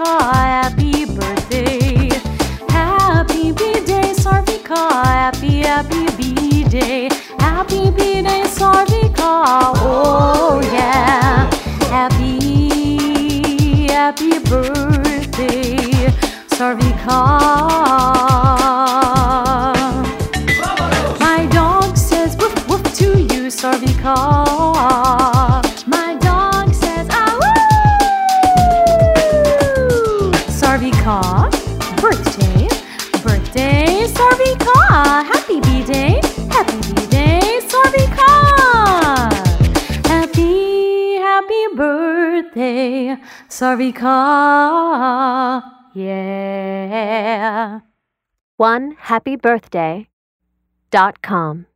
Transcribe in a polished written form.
Sarvika, happy birthday. Happy B-Day, Sarvika, happy B-Day. Happy B-Day, Sarvika, oh yeah. Happy birthday, Sarvika. My dog says woof woof to you, Sarvika. My dog says ah woo. Sarvika, birthday, Sarvika. Happy B-Day, Sarvika. Happy birthday, Sarvika. Yeah. OneHappyBirthday.com